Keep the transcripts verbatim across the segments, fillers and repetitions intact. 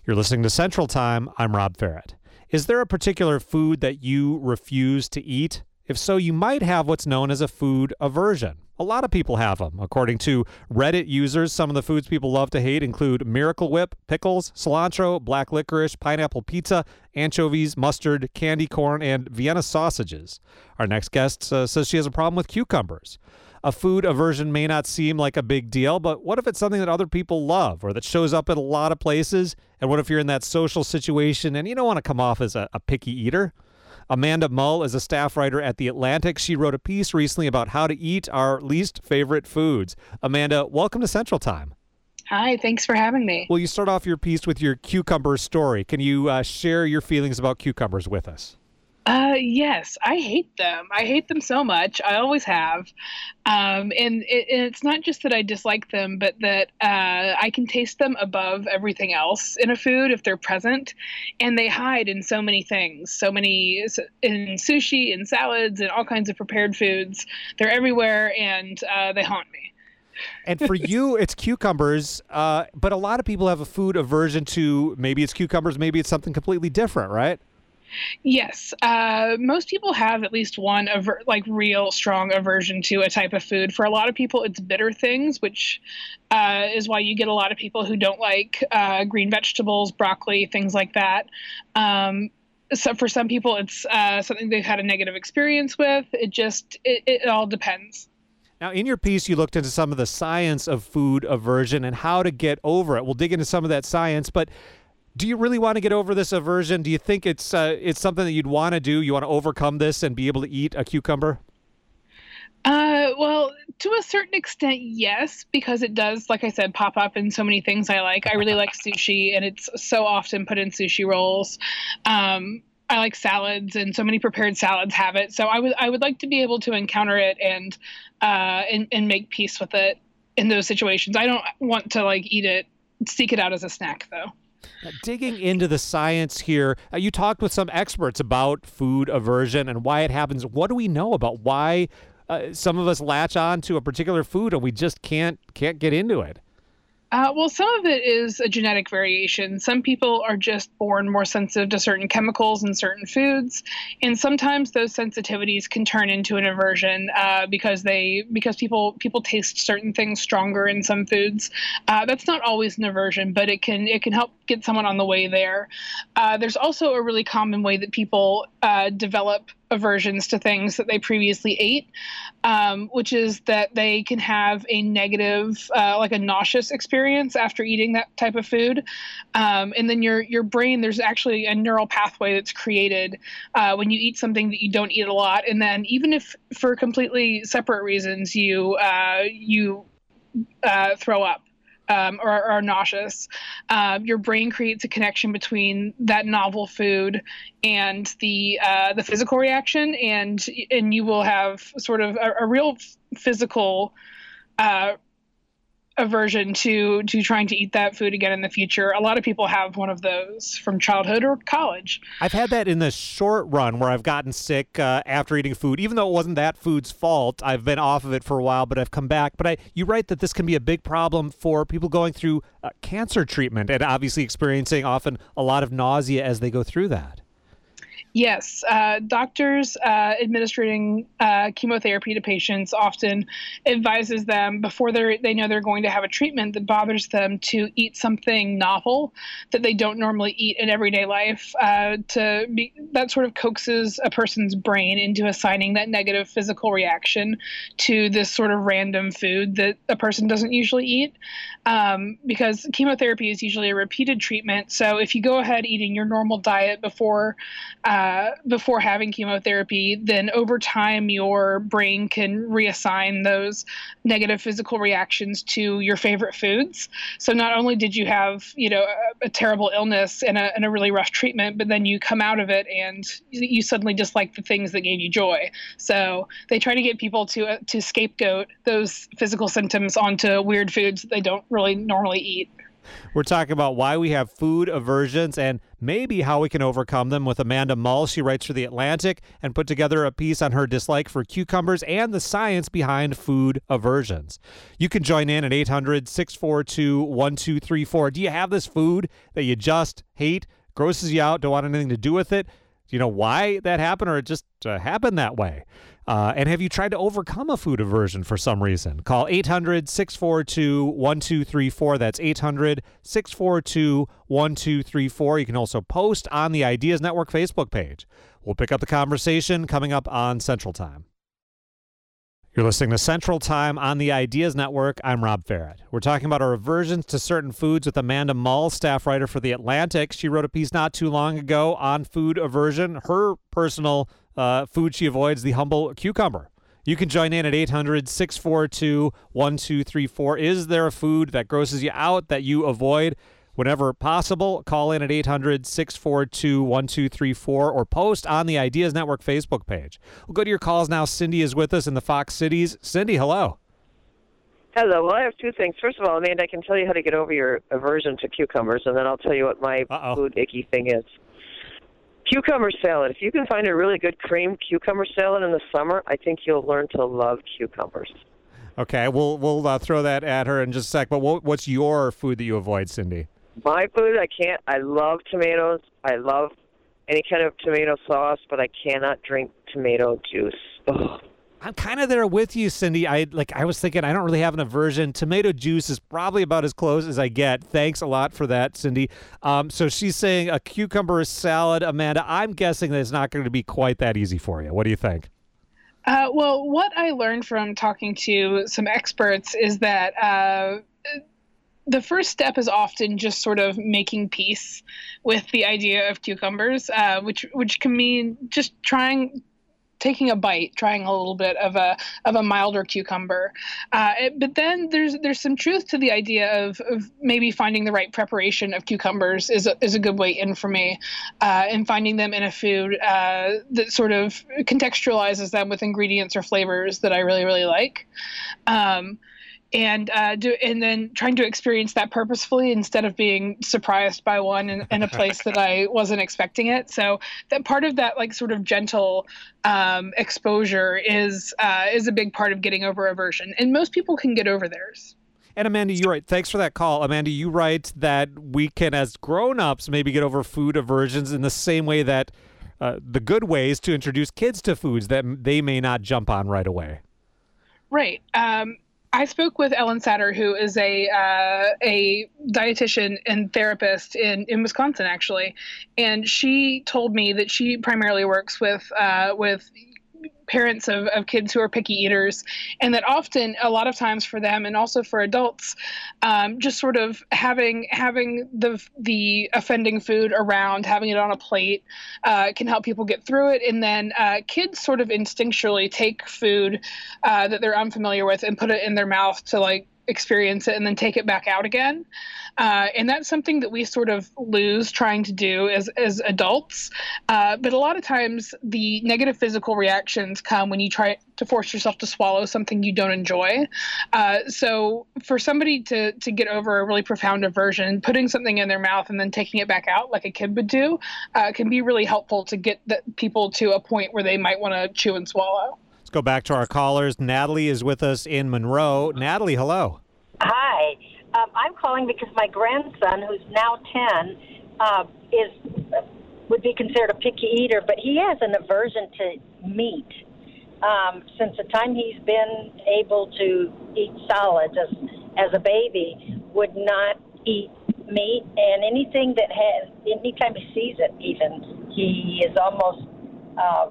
You're listening to Central Time. I'm Rob Ferret. Is there a particular food that you refuse to eat? If so, you might have what's known as a food aversion. A lot of people have them. According to Reddit users, some of the foods people love to hate include Miracle Whip, pickles, cilantro, black licorice, pineapple pizza, anchovies, mustard, candy corn, and Vienna sausages. Our next guest uh, says she has a problem with cucumbers. A food aversion may not seem like a big deal, but what if it's something that other people love or that shows up in a lot of places? And what if you're in that social situation and you don't want to come off as a, a picky eater? Amanda Mull is a staff writer at The Atlantic. She wrote a piece recently about how to eat our least favorite foods. Amanda, welcome to Central Time. Hi, thanks for having me. Well, you start off your piece with your cucumber story. Can you uh, share your feelings about cucumbers with us? Uh, yes, I hate them. I hate them so much. I always have. Um, and, it, and it's not just that I dislike them, but that uh, I can taste them above everything else in a food if they're present. And they hide in so many things, so many in sushi and salads and all kinds of prepared foods. They're everywhere, and uh, they haunt me. And for you, it's cucumbers, uh, but a lot of people have a food aversion to maybe it's cucumbers, maybe it's something completely different, right? Yes. Uh, most people have at least one aver- like real strong aversion to a type of food. For a lot of people, it's bitter things, which uh, is why you get a lot of people who don't like uh, green vegetables, broccoli, things like that. Um, so for some people, it's uh, something they've had a negative experience with. It just, it, it all depends. Now, in your piece, you looked into some of the science of food aversion and how to get over it. We'll dig into some of that science, but do you really want to get over this aversion? Do you think it's uh, it's something that you'd want to do? You want to overcome this and be able to eat a cucumber? Uh, well, to a certain extent, yes, because it does, like I said, pop up in so many things I like. I really like sushi, and it's so often put in sushi rolls. Um, I like salads, and so many prepared salads have it. So I would I would like to be able to encounter it and uh and, and make peace with it in those situations. I don't want to like eat it, seek it out as a snack, though. Now, digging into the science here, uh, you talked with some experts about food aversion and why it happens. What do we know about why uh, some of us latch on to a particular food and we just can't can't get into it? Uh, well, some of it is a genetic variation. Some people are just born more sensitive to certain chemicals in certain foods, and sometimes those sensitivities can turn into an aversion uh, because they because people people taste certain things stronger in some foods. Uh, that's not always an aversion, but it can it can help get someone on the way there. Uh, there's also a really common way that people uh, develop aversions to things that they previously ate, um, which is that they can have a negative, uh, like a nauseous experience after eating that type of food. Um, and then your your brain, there's actually a neural pathway that's created uh, when you eat something that you don't eat a lot. And then even if for completely separate reasons, you uh, you uh, throw up. Um, or, or are nauseous, um, your brain creates a connection between that novel food and the uh, the physical reaction, and and you will have sort of a, a real physical uh, aversion to to trying to eat that food again in the future. A lot of people have one of those from childhood or college. I've had that in the short run where I've gotten sick uh, after eating food, even though it wasn't that food's fault. I've been off of it for a while, but I've come back. But I, you write that this can be a big problem for people going through uh, cancer treatment and obviously experiencing often a lot of nausea as they go through that. Yes, uh, doctors uh, administering uh, chemotherapy to patients often advises them before they they know they're going to have a treatment that bothers them to eat something novel that they don't normally eat in everyday life. Uh, to be, that sort of coaxes a person's brain into assigning that negative physical reaction to this sort of random food that a person doesn't usually eat, um, because chemotherapy is usually a repeated treatment. So if you go ahead eating your normal diet before uh, Uh, before having chemotherapy, then over time your brain can reassign those negative physical reactions to your favorite foods. So not only did you have, you know, a, a terrible illness and a, and a really rough treatment, but then you come out of it and you suddenly dislike the things that gave you joy. So they try to get people to uh, to scapegoat those physical symptoms onto weird foods that they don't really normally eat. We're talking about why we have food aversions and maybe how we can overcome them with Amanda Mull. She writes for The Atlantic and put together a piece on her dislike for cucumbers and the science behind food aversions. You can join in at eight hundred, six four two, one two three four. Do you have this food that you just hate, grosses you out, don't want anything to do with it? Do you know why that happened, or it just uh, happened that way? Uh, and have you tried to overcome a food aversion for some reason? Call eight hundred, six four two, one two three four. That's eight hundred, six four two, one two three four. You can also post on the Ideas Network Facebook page. We'll pick up the conversation coming up on Central Time. You're listening to Central Time on the Ideas Network. I'm Rob Ferret. We're talking about our aversions to certain foods with Amanda Mull, staff writer for The Atlantic. She wrote a piece not too long ago on food aversion. Her personal uh, food she avoids, the humble cucumber. You can join in at eight hundred, six four two, one two three four. Is there a food that grosses you out that you avoid? Whenever possible, call in at eight hundred, six four two, one two three four or post on the Ideas Network Facebook page. We'll go to your calls now. Cindy is with us in the Fox Cities. Cindy, hello. Hello. Well, I have two things. First of all, Amanda, I can tell you how to get over your aversion to cucumbers, and then I'll tell you what my Uh-oh. food icky thing is. Cucumber salad. If you can find a really good creamed cucumber salad in the summer, I think you'll learn to love cucumbers. Okay, we'll we'll uh, throw that at her in just a sec. But what, what's your food that you avoid, Cindy? My food, I can't. I love tomatoes. I love any kind of tomato sauce, but I cannot drink tomato juice. Ugh. I'm kind of there with you, Cindy. I like. I was thinking I don't really have an aversion. Tomato juice is probably about as close as I get. Thanks a lot for that, Cindy. Um, so she's saying a cucumber salad, Amanda. I'm guessing that it's not going to be quite that easy for you. What do you think? Uh, well, what I learned from talking to some experts is that uh, the first step is often just sort of making peace with the idea of cucumbers, uh, which which can mean just trying. taking a bite, trying a little bit of a of a milder cucumber, uh, it, but then there's there's some truth to the idea of, of maybe finding the right preparation of cucumbers is a, is a good way in for me, uh, and finding them in a food uh, that sort of contextualizes them with ingredients or flavors that I really really like. Um, And uh, do and then trying to experience that purposefully instead of being surprised by one in, in a place that I wasn't expecting it. So that part of that like sort of gentle um, exposure is uh, is a big part of getting over aversion, and most people can get over theirs. And Amanda, you write, thanks for that call. Amanda, you write that we can, as grown-ups, maybe get over food aversions in the same way that uh, the good ways to introduce kids to foods that they may not jump on right away. Right. Um, I spoke with Ellen Satter, who is a uh, a dietitian and therapist in, in Wisconsin, actually, and she told me that she primarily works with uh, with parents of, of kids who are picky eaters, and that often, a lot of times for them, and also for adults, um, just sort of having having the the offending food around, having it on a plate, uh, can help people get through it. And then uh, kids sort of instinctually take food uh, that they're unfamiliar with and put it in their mouth to like experience it and then take it back out again. Uh, and that's something that we sort of lose trying to do as, as adults. Uh, but a lot of times the negative physical reactions come when you try to force yourself to swallow something you don't enjoy. Uh, so for somebody to, to get over a really profound aversion, putting something in their mouth and then taking it back out like a kid would do uh, can be really helpful to get the, people to a point where they might want to chew and swallow. Let's go back to our callers. Natalie is with us in Monroe. Natalie, hello. Hi. Um, I'm calling because my grandson, who's now ten, uh, is would be considered a picky eater, but he has an aversion to meat. Um, since the time he's been able to eat solids as, as a baby, would not eat meat, and anything that has, anytime he sees it even, he is almost, uh,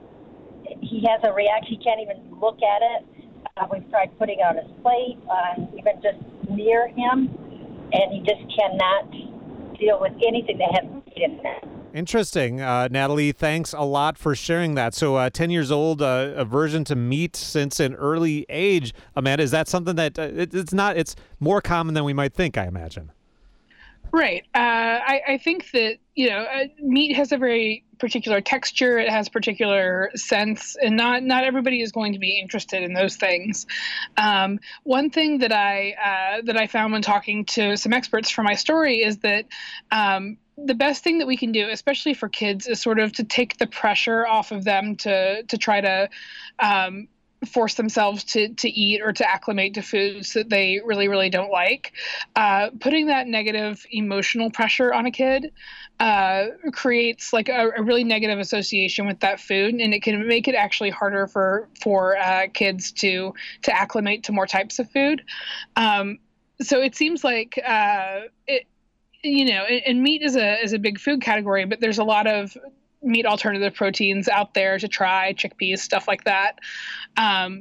he has a reaction, he can't even look at it. Uh, we've tried putting it on his plate, uh, even just near him, and he just cannot deal with anything that has meat in it. Interesting. Uh, Natalie, thanks a lot for sharing that. So uh, ten years old, uh, aversion to meat since an early age. Amanda, is that something that uh, it, it's not, it's more common than we might think, I imagine? Right. Uh, I, I think that, you know, uh, meat has a very particular texture, it has particular scents, and not not everybody is going to be interested in those things. Um, one thing that I uh, that I found when talking to some experts for my story is that um, the best thing that we can do, especially for kids, is sort of to take the pressure off of them to to try to um, force themselves to to eat or to acclimate to foods that they really, really don't like. Uh, putting that negative emotional pressure on a kid uh, creates like a, a really negative association with that food, and it can make it actually harder for for uh, kids to to acclimate to more types of food. Um, so it seems like uh, it, you know, and, and meat is a is a big food category, but there's a lot of meat alternative proteins out there to try, chickpeas, stuff like that. Um,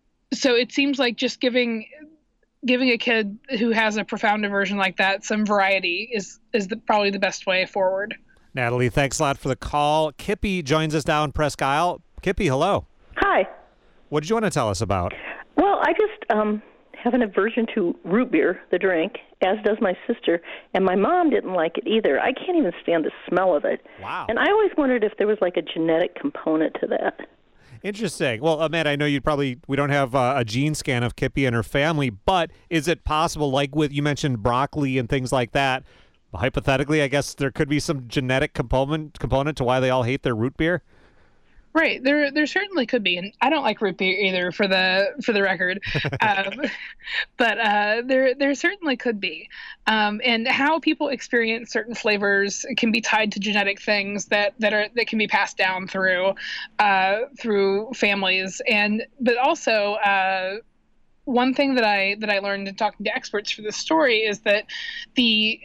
so it seems like just giving giving a kid who has a profound aversion like that some variety is is the, probably the best way forward. Natalie, thanks a lot for the call. Kippy joins us down Presque Isle. Kippy, hello. Hi. What did you want to tell us about? Well, I just um, have an aversion to root beer, the drink, as does my sister, and my mom didn't like it either. I can't even stand the smell of it. Wow. And I always wondered if there was like a genetic component to that. Interesting. Well, Amanda, I know you'd probably, we don't have uh, a gene scan of Kippy and her family, but is it possible, like with, you mentioned broccoli and things like that, hypothetically, I guess there could be some genetic component component to why they all hate their root beer? Right. There there certainly could be. And I don't like root beer either, for the for the record. um, but uh, there there certainly could be. Um, and how people experience certain flavors can be tied to genetic things that, that are that can be passed down through uh, through families. And but also uh, one thing that I that I learned in talking to experts for this story is that the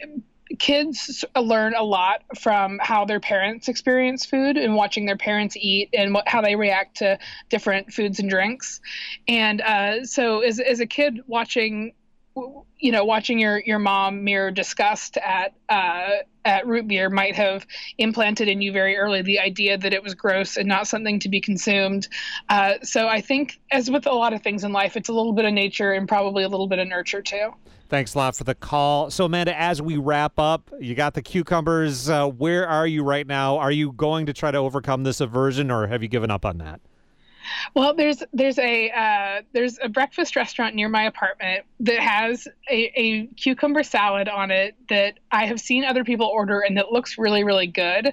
kids learn a lot from how their parents experience food and watching their parents eat and what, how they react to different foods and drinks. And uh, so as, as a kid watching, you know, watching your, your mom mirror disgust at, uh, at root beer might have implanted in you very early the idea that it was gross and not something to be consumed. Uh, so I think, as with a lot of things in life, it's a little bit of nature and probably a little bit of nurture too. Thanks a lot for the call. So, Amanda, as we wrap up, you got the cucumbers. Uh, where are you right now? Are you going to try to overcome this aversion, or have you given up on that? Well, there's there's a uh, there's a breakfast restaurant near my apartment that has a, a cucumber salad on it that I have seen other people order, and that looks really, really good.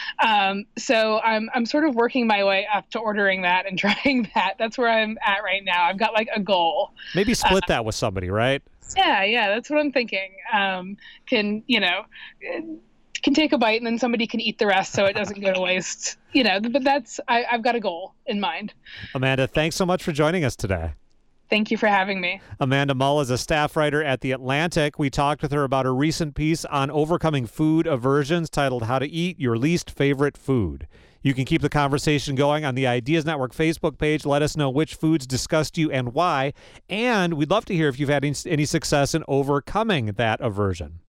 Um, so I'm I'm sort of working my way up to ordering that and trying that. That's where I'm at right now. I've got like a goal. Maybe split uh, that with somebody, right? Yeah, yeah, that's what I'm thinking. Um, can, you know, can take a bite and then somebody can eat the rest so it doesn't go to waste. You know, but that's, I, I've got a goal in mind. Amanda, thanks so much for joining us today. Thank you for having me. Amanda Mull is a staff writer at The Atlantic. We talked with her about a recent piece on overcoming food aversions titled How to Eat Your Least Favorite Food. You can keep the conversation going on the Ideas Network Facebook page. Let us know which foods disgust you and why. And we'd love to hear if you've had any, any success in overcoming that aversion.